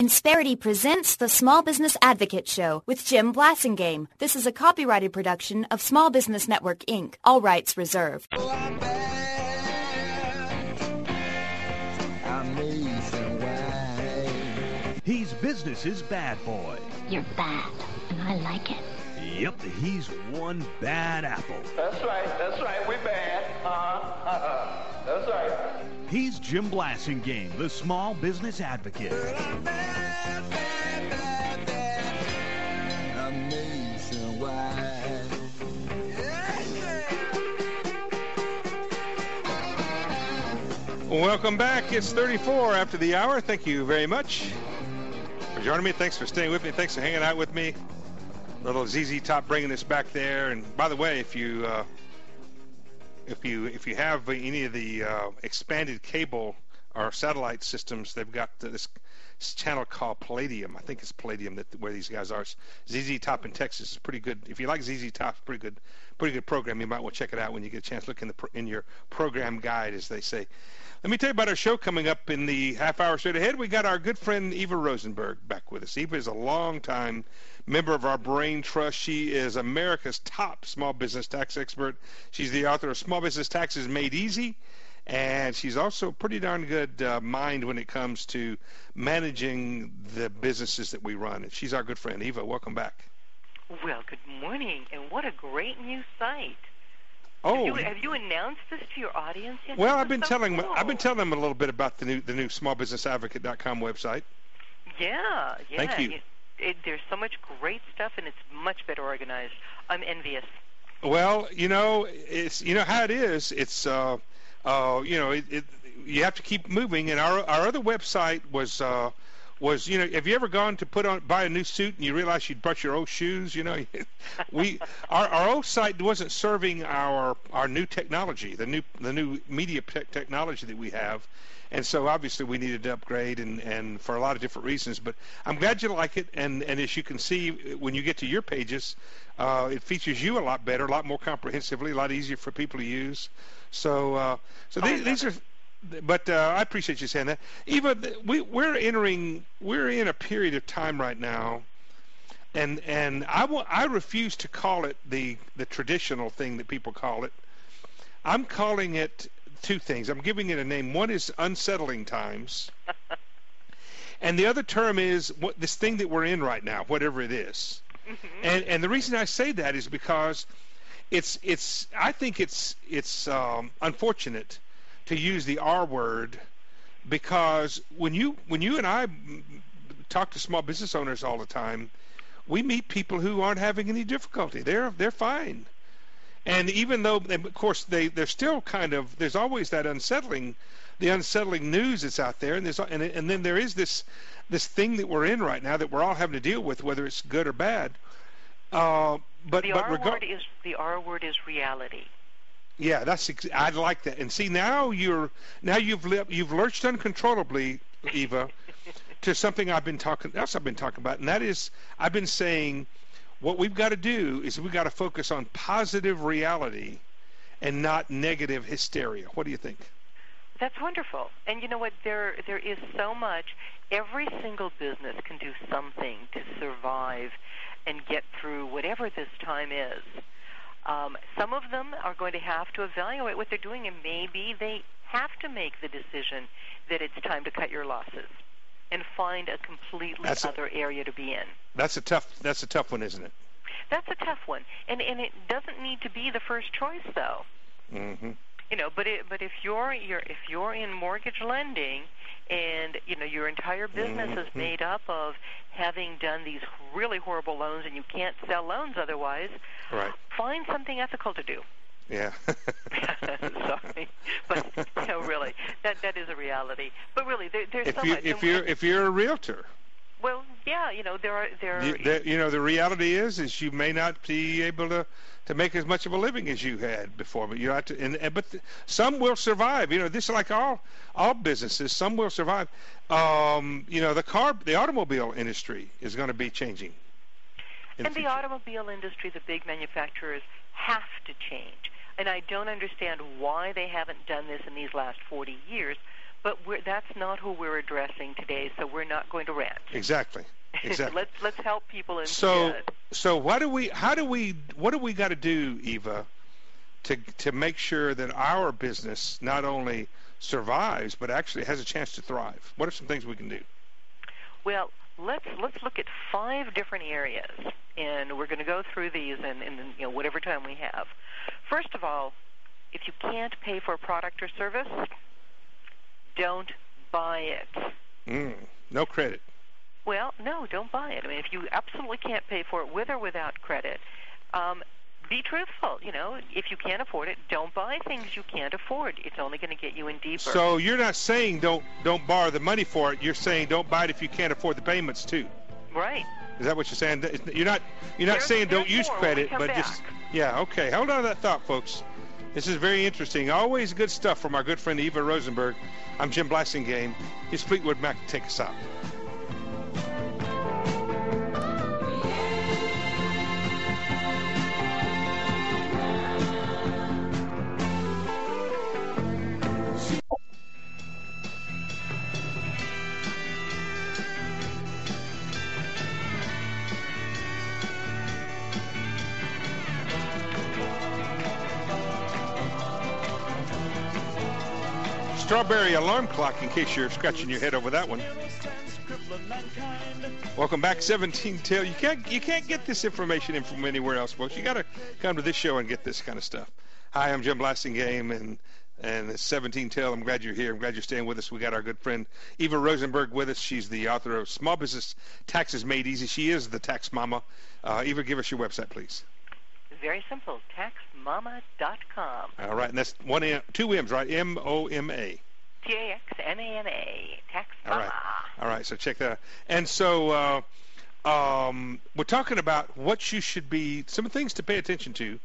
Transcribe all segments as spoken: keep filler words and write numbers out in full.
Insperity presents the Small Business Advocate Show with Jim Blasingame. This is a copyrighted production of Small Business Network, Incorporated. All rights reserved. Oh, I'm bad. Amazing way. He's business's bad boy. You're bad, and I like it. Yep, he's one bad apple. That's right, that's right, we bad. Uh-huh, uh-huh. That's right. He's Jim Blasingame, the Small Business Advocate. I'm bad, bad, bad, bad. Amazing way. Welcome back. It's thirty-four after the hour. Thank you very much for joining me. Thanks for staying with me. Thanks for hanging out with me. Little Z Z Top bringing us back there. And by the way, if you uh, if you if you have any of the uh, expanded cable or satellite systems, they've got this channel called Palladium. I think it's Palladium that where these guys are. Z Z Top in Texas is pretty good. If you like Z Z Top, pretty good, pretty good program. You might want to check it out when you get a chance. Look in the in your program guide, as they say. Let me tell you about our show coming up in the half hour straight ahead. We got our good friend Eva Rosenberg back with us. Eva is a long-time member of our Brain Trust. She is America's top small business tax expert. She's the author of Small Business Taxes Made Easy, and she's also a pretty darn good uh, mind when it comes to managing the businesses that we run. And she's our good friend. Eva, welcome back. Well, good morning, and what a great new site. Oh, have you, have you announced this to your audience yet? Well, This I've is been so telling cool. I've been telling them a little bit about the new the new small business advocate dot com website. Yeah, yeah. Thank you. It, it, there's so much great stuff, and it's much better organized. I'm envious. Well, you know, it's you know how it is. It's uh, uh, you know, it, it you have to keep moving. And our our other website was uh, was you know, have you ever gone to put on buy a new suit and you realize you'd brought your old shoes? You know, we our our old site wasn't serving our our new technology, the new the new media te- technology that we have. And so obviously we needed to upgrade, and, and for a lot of different reasons. But I'm glad you like it. And, and as you can see, when you get to your pages, uh, it features you a lot better, a lot more comprehensively, a lot easier for people to use. So uh, so Oh, these, these are. But uh, I appreciate you saying that. Eva, we, we're entering, we're in a period of time right now, and and I will, I refuse to call it the the traditional thing that people call it. I'm calling it two things. I'm giving it a name. One is unsettling times, and the other term is what this thing that we're in right now, whatever it is. And and the reason I say that is because it's it's I think it's it's um, unfortunate to use the R word, because when you when you and I talk to small business owners all the time, we meet people who aren't having any difficulty. They're they're fine. And even though, of course, they, they're still kind of, there's always that unsettling, the unsettling news that's out there, and there's and, and then there is this this thing that we're in right now that we're all having to deal with, whether it's good or bad. Uh, but The but R rega- word is the R word is reality. Yeah, that's ex- I like that. And see, now you're now you've li- you've lurched uncontrollably, Eva, to something I've been talking else I've been talking about, and that is I've been saying what we've got to do is we've got to focus on positive reality and not negative hysteria. What do you think? That's wonderful. And you know what? There there is so much. Every single business can do something to survive and get through whatever this time is. Um, some of them are going to have to evaluate what they're doing, and maybe they have to make the decision that it's time to cut your losses and find a completely That's a- other area to be in. That's a tough that's a tough one, isn't it? That's a tough one, and and it doesn't need to be the first choice, though. Mm-hmm. You know, but it, but if you're you're if you're in mortgage lending, and you know your entire business Mm-hmm. is made up of having done these really horrible loans, and you can't sell loans otherwise, Right. find something ethical to do. Yeah. Sorry, but no, really, that that is a reality. But really, there, there's if so you much. if and- you're if you're a realtor, well, yeah, you know, there are there. you, Are, the, you know the reality is is you may not be able to to make as much of a living as you had before, but you have to. And, and but th- some will survive. You know, this is like all all businesses. Some will survive. Um, you know, the car, the automobile industry is going to be changing. in and the future. automobile industry, the big manufacturers, have to change. And I don't understand why they haven't done this in these last forty years, but we're, that's not who we're addressing today, so we're not going to rant. Exactly. Exactly. let's let's help people instead. So, so what do we? How do we? What do we got to do, Eva, to to make sure that our business not only survives but actually has a chance to thrive? What are some things we can do? Well, let's let's look at five different areas, and we're going to go through these in, in you know whatever time we have. First of all, if you can't pay for a product or service, don't buy it. Mm, no credit. Well, no, don't buy it. I mean, if you absolutely can't pay for it with or without credit, um, be truthful. You know, if you can't afford it, don't buy things you can't afford. It's only going to get you in deeper. So you're not saying don't don't borrow the money for it. You're saying don't buy it if you can't afford the payments too. Right. Is that what you're saying? You're not you're not There's- saying don't there's use more when credit, we come but back. just yeah. Okay, hold on to that thought, folks. This is very interesting. Always good stuff from our good friend Eva Rosenberg. I'm Jim Blassingame. Here's Fleetwood Mac to take us out. Strawberry alarm clock, in case you're scratching your head over that one. Welcome back, seventeen Tail. You can't you can't get this information from anywhere else, folks. You got to come to this show and get this kind of stuff. Hi, I'm Jim Blassingame, and and it's seventeen Tail. I'm glad you're here. I'm glad you're staying with us. We got our good friend Eva Rosenberg with us. She's the author of Small Business Taxes Made Easy. She is the tax mama. Uh, Eva, give us your website, please. Very simple, tax mama dot com. All right, and that's one M, two M's, right? M O M A. T A X M A M A, tax All mama. right. All right, so check that out. And so uh, um, we're talking about what you should be, some things to pay attention to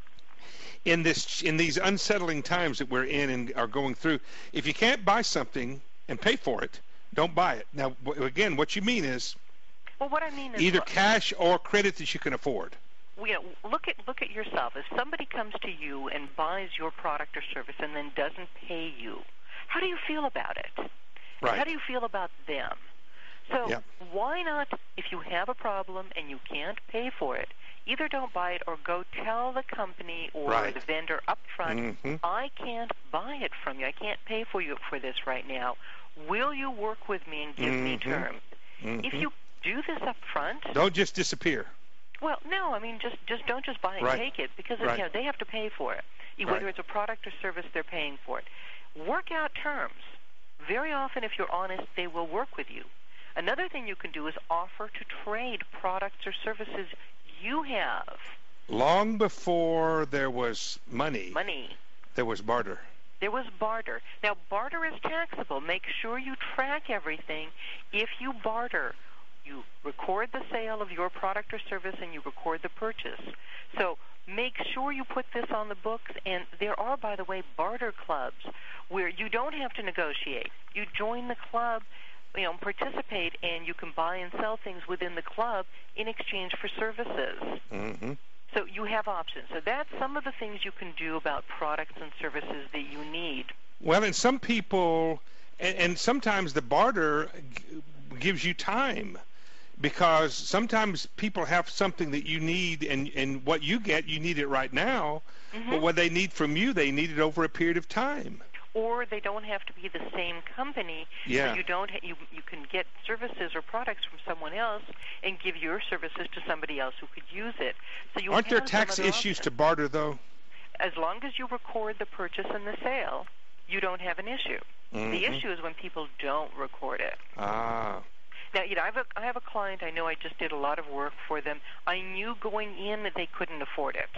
in this in these unsettling times that we're in and are going through. If you can't buy something and pay for it, don't buy it. Now, w- again, what you mean is Well, what I mean is either look, cash or credit that you can afford. you know, look at look at yourself. If somebody comes to you and buys your product or service and then doesn't pay you, how do you feel about it? Right. How do you feel about them? So Yep. why not, if you have a problem and you can't pay for it, either don't buy it or go tell the company or Right. the vendor up front, Mhm. I can't buy it from you. I can't pay for you for this right now. Will you work with me and give me Mhm. terms? Mhm. If you do this up front, Don't just disappear. well, no, I mean, just just don't just buy it Right. and take it because Right. you know, they have to pay for it. Whether Right. it's a product or service, they're paying for it. Work out terms. Very often, if you're honest, they will work with you. Another thing you can do is offer to trade products or services you have. Long before there was money, Money. there was barter. There was barter. Now, barter is taxable. Make sure you track everything. If you barter, you record the sale of your product or service and you record the purchase. So make sure you put this on the books. And there are, by the way, barter clubs where you don't have to negotiate. You join the club, you know, participate, and you can buy and sell things within the club in exchange for services. Mm-hmm. So you have options. So that's some of the things you can do about products and services that you need. Well, and some people, and, and sometimes the barter g- gives you time, because sometimes people have something that you need, and, and what you get, you need it right now, Mm-hmm. but what they need from you, they need it over a period of time. Or they don't have to be the same company. Yeah. So you don't. Ha- you you can get services or products from someone else and give your services to somebody else who could use it. So you Aren't there have tax some other issues to options. barter, though? As long as you record the purchase and the sale, you don't have an issue. The Mhm. issue is when people don't record it. Ah, Now, you know, I have a I have a client. I know I just did a lot of work for them. I knew going in that they couldn't afford it.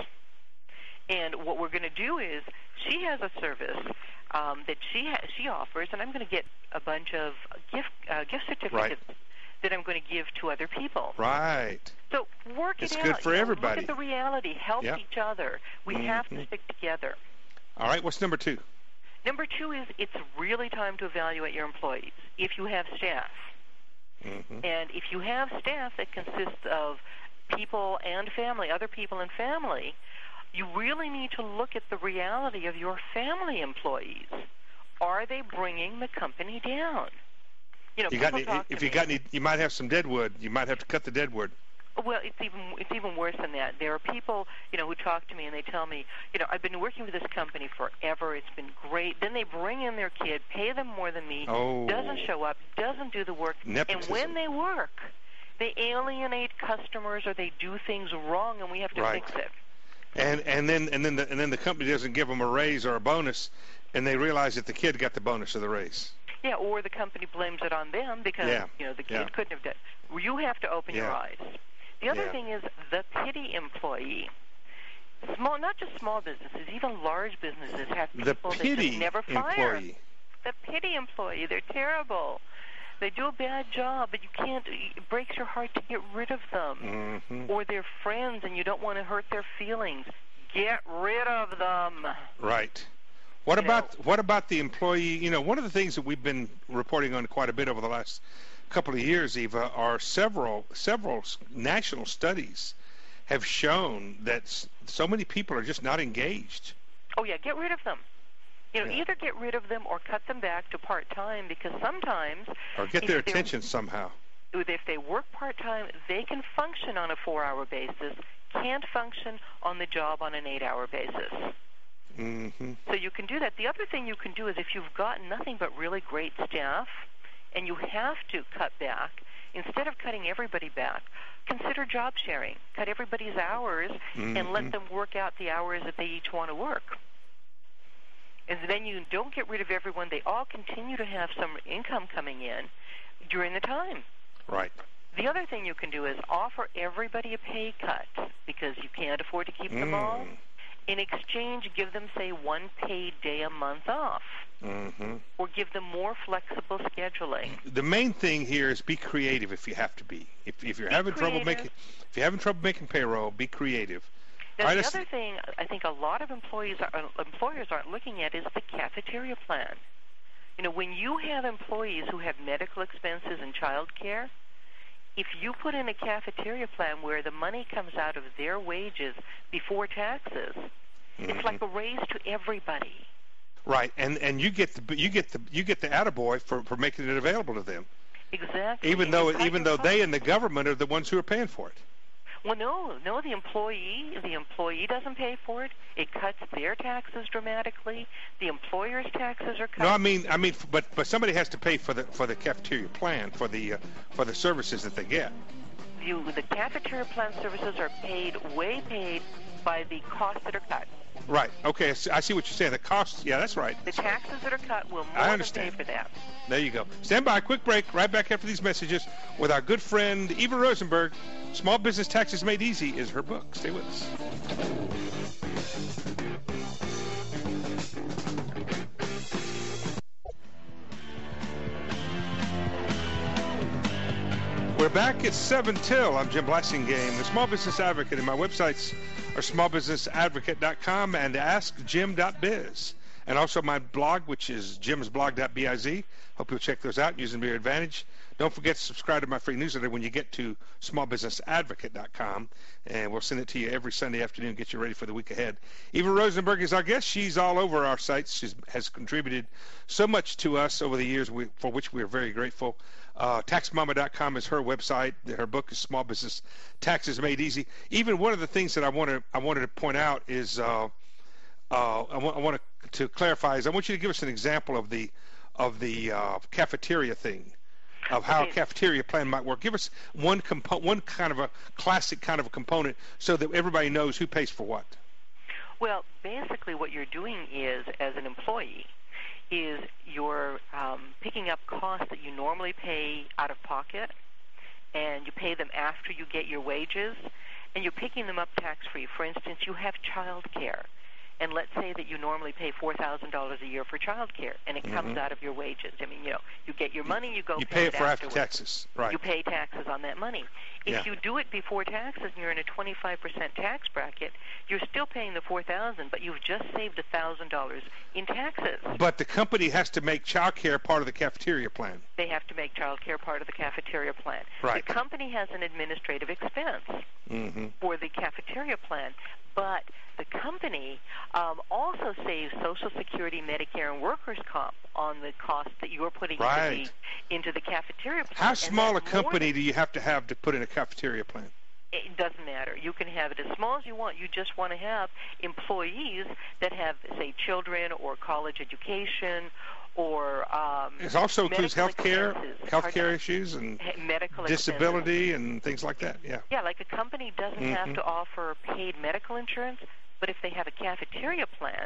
And what we're going to do is, she has a service um, that she ha- she offers, and I'm going to get a bunch of gift uh, gift certificates that I'm going to give to other people. right. So work It's it out. good for you know, everybody. Look at the reality. Help Yep. each other. We have to Mhm. stick together. All right, what's number two? Number two is it's really time to evaluate your employees if you have staff. Mm-hmm. And if you have staff that consists of people and family, other people and family, you really need to look at the reality of your family employees. are they bringing the company down? You know, You people got any, talk if to you me. got any, you might have some dead wood. You might have to cut the dead wood. Well, it's even it's even worse than that. There are people, you know, who talk to me and they tell me, you know, I've been working with this company forever. It's been great. Then they bring in their kid, pay them more than me, Oh. doesn't show up, doesn't do the work, Nepotism. and when they work, they alienate customers or they do things wrong, and we have to Right. fix it. And and then and then the, and then the company doesn't give them a raise or a bonus, and they realize that the kid got the bonus or the raise. Yeah, or the company blames it on them because Yeah. you know the kid Yeah. couldn't have done. You have to open your Yeah. eyes. The other Yeah. thing is the pity employee. Small, not just small businesses, even large businesses have The people that pity just never fire. employee. The pity employee, they're terrible. They do a bad job, but you can't. It breaks your heart to get rid of them. Mhm. Or they're friends, and you don't want to hurt their feelings. Get rid of them. Right. What You about know- what about the employee? You know, one of the things that we've been reporting on quite a bit over the last couple of years, Eva, are several several s- national studies have shown that s- so many people are just not engaged. Oh yeah, get rid of them. You know, Yeah. either get rid of them or cut them back to part time because sometimes Or get if their they're- attention somehow. if they work part time, they can function on a four hour basis. Can't function on the job on an eight hour basis. Hmm. So you can do that. The other thing you can do is if you've got nothing but really great staff and you have to cut back, instead of cutting everybody back, consider job sharing. Cut everybody's hours and Mhm. let them work out the hours that they each want to work. And then you don't get rid of everyone. They all continue to have some income coming in during the time. Right. The other thing you can do is offer everybody a pay cut because you can't afford to keep them all. Mm. In exchange, give them, say, one paid day a month off, Hmm. or give them more flexible scheduling. The main thing here is be creative if you have to be. If if you're Be having trouble creative. making if you're having trouble making payroll, be creative. Now, I the just- other thing I think a lot of employees are, uh, employers aren't looking at is the cafeteria plan. You know, when you have employees who have medical expenses and child care, if you put in a cafeteria plan where the money comes out of their wages before taxes, it's Mhm. like a raise to everybody. Right, and and you get the you get the you get the attaboy for for making it available to them, Exactly. even And though you cut even your though they costs. and the government are the ones who are paying for it. Well, no, no, the employee, the employee doesn't pay for it. It cuts their taxes dramatically. The employer's taxes are cut. No, I mean I mean, but but somebody has to pay for the for the cafeteria plan for the uh, for the services that they get. You, the cafeteria plan services are paid, way paid, by the costs that are cut. Right. Okay. I see- I see what you're saying. The cost. Yeah, that's right. The taxes that are cut will more I than understand. pay for that. There you go. Stand by. Quick break. Right back after these messages with our good friend Eva Rosenberg. Small Business Taxes Made Easy is her book. Stay with us. We're back at seven till. I'm Jim Blassingame, the Small Business Advocate, and my websites are small business advocate dot com and ask jim dot biz. And also my blog, which is jims blog dot biz. Hope you'll check those out using your advantage. Don't forget to subscribe to my free newsletter when you get to small business advocate dot com, and we'll send it to you every Sunday afternoon, get you ready for the week ahead. Eva Rosenberg is our guest. She's all over our sites. She has contributed so much to us over the years, we, for which we are very grateful. Uh, tax mama dot com is her website. Her book is Small Business Taxes Made Easy. Even one of the things that I wanted I wanted to point out is uh, uh, I, want, I want to, to clarify is I want you to give us an example of the of the uh, cafeteria thing, of how Okay. a cafeteria plan might work. Give us one compo- one kind of a classic kind of a component so that everybody knows who pays for what. Well, basically what you're doing is, as an employee, is you're um, picking up costs that you normally pay out of pocket, and you pay them after you get your wages, and you're picking them up tax-free. For instance, you have child care, and let's say that you normally pay four thousand dollars a year for child care, and it comes Mhm. out of your wages. I mean, you know, you get your money, you go You pay, pay it for after afterwards. taxes, right? You pay taxes on that money. If Yeah. you do it before taxes and you're in a twenty-five percent tax bracket, you're still paying the four thousand dollars, but you've just saved one thousand dollars in taxes. But the company has to make child care part of the cafeteria plan. They have to make child care part of the cafeteria plan. Right. The company has an administrative expense Mm-hmm. for the cafeteria plan, but the company um, also saves Social Security, Medicare, and workers' comp on the cost that you're putting Right. into, the, into the cafeteria plan. How And small a that's more company than- do you have to have to put in a cafeteria plan? It doesn't matter. You can have it as small as you want. You just want to have employees that have, say, children or college education or um, It also includes medical health care, expenses. health Pardon? care issues, and He- medical expenses. disability and things like that. Yeah. Yeah, like a company doesn't have Mhm. to offer paid medical insurance, but if they have a cafeteria plan,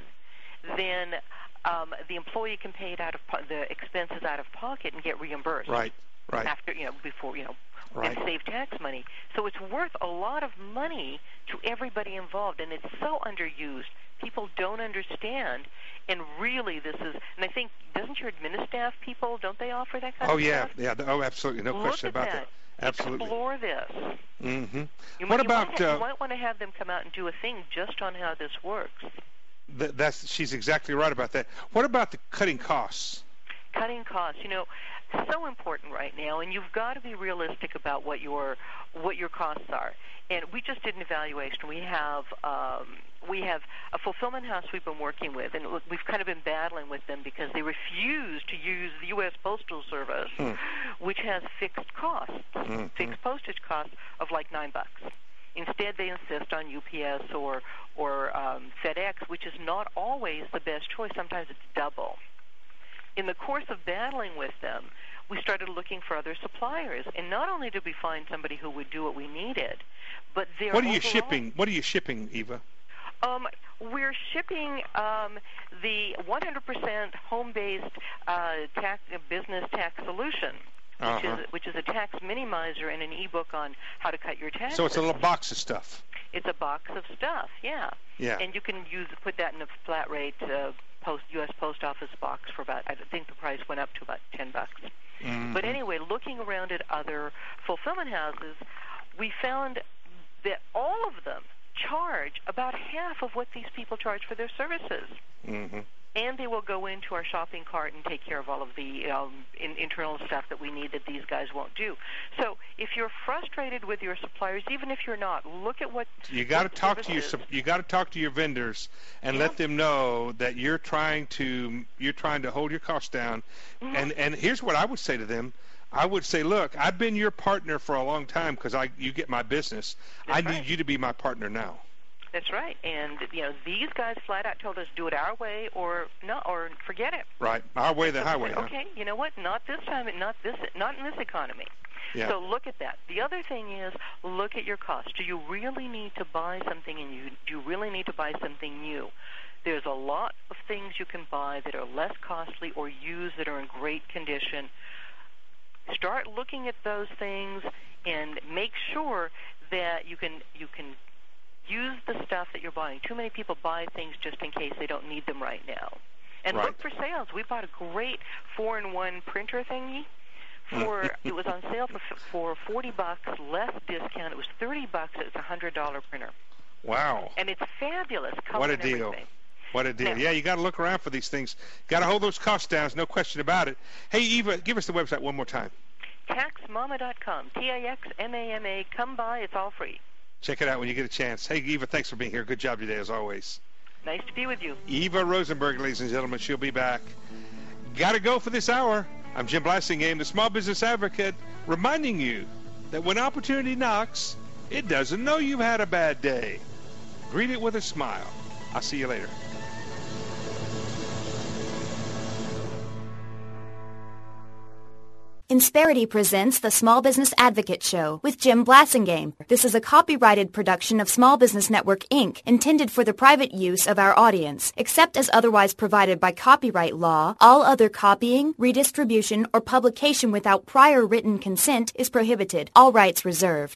then um, the employee can pay it out of po- the expenses out of pocket and get reimbursed. Right. Right. After you know, before you know, Right. and save tax money. So it's worth a lot of money to everybody involved, and it's so underused. People don't understand, and really, this is. And I think doesn't your administrative people don't they offer that kind Oh of yeah. stuff? Yeah. Oh, absolutely. No Look question at about that. that. Absolutely. Explore this. Mm-hmm. You What might, about? You might, ha- uh, you might want to have them come out and do a thing just on how this works. th- that's she's exactly right about that. What about the cutting costs? Cutting costs, you know, so important right now, and you've got to be realistic about what your what your costs are. And we just did an evaluation. We have um, we have a fulfillment house we've been working with, and look, we've kind of been battling with them because they refuse to use the U S Postal Service, Hmm. which has fixed costs, Mhm. fixed postage costs of like nine bucks. Instead, they insist on U P S or or um, FedEx, which is not always the best choice. Sometimes it's double. In the course of battling with them, we started looking for other suppliers, and not only did we find somebody who would do what we needed, but they're What are you overall- shipping? What are you shipping, Eva? Um, we're shipping um, the one hundred percent home-based uh, tax, uh, business tax solution, which Uh-huh. is which is a tax minimizer and an ebook on how to cut your taxes. So it's a little box of stuff. It's a box of stuff, yeah. Yeah. And you can use put that in a flat rate uh, post U S Post Office box for about, I think the price went up to about ten bucks. Mhm. But anyway, looking around at other fulfillment houses, we found that all of them charge about half of what these people charge for their services. Mhm. And they will go into our shopping cart and take care of all of the um, in, internal stuff that we need that these guys won't do. So if you're frustrated with your suppliers, even if you're not, look at what You got to what talk to your services- sup- you got to talk to your vendors and Yeah. let them know that you're trying to you're trying to hold your costs down. Mhm. And and here's what I would say to them. I would say, look, I've been your partner for a long time because I you get my business. I That's need right. you to be my partner now. That's right. And you know, these guys flat out told us do it our way or no, or forget it. Right, our way, the So we highway. said, huh? okay, you know what? Not this time. Not this. Not in this economy. Yeah. So look at that. The other thing is look at your costs. Do you really need to buy something, and you do you really need to buy something new? There's a lot of things you can buy that are less costly or used that are in great condition. Start looking at those things and make sure that you can you can use the stuff that you're buying. Too many people buy things just in case they don't need them right now. And Right. look for sales. We bought a great four-in-one printer thingy. For it was on sale for for forty bucks, less discount. It was thirty bucks. It was a hundred dollar printer, Wow. and it's fabulous. Color What a and deal. everything. What a deal. Now- Yeah, you got to look around for these things. Got to hold those costs down, no question about it. Hey, Eva, give us the website one more time. tax mama dot com. T A X M A M A. Come by. It's all free. Check it out when you get a chance. Hey, Eva, thanks for being here. Good job today, as always. Nice to be with you. Eva Rosenberg, ladies and gentlemen. She'll be back. Got to go for this hour. I'm Jim Blassingame, the Small Business Advocate, reminding you that when opportunity knocks, it doesn't know you've had a bad day. Greet it with a smile. I'll see you later. Insperity presents the Small Business Advocate Show with Jim Blassingame. This is a copyrighted production of Small Business Network, Incorporated, intended for the private use of our audience. Except as otherwise provided by copyright law, all other copying, redistribution, or publication without prior written consent is prohibited. All rights reserved.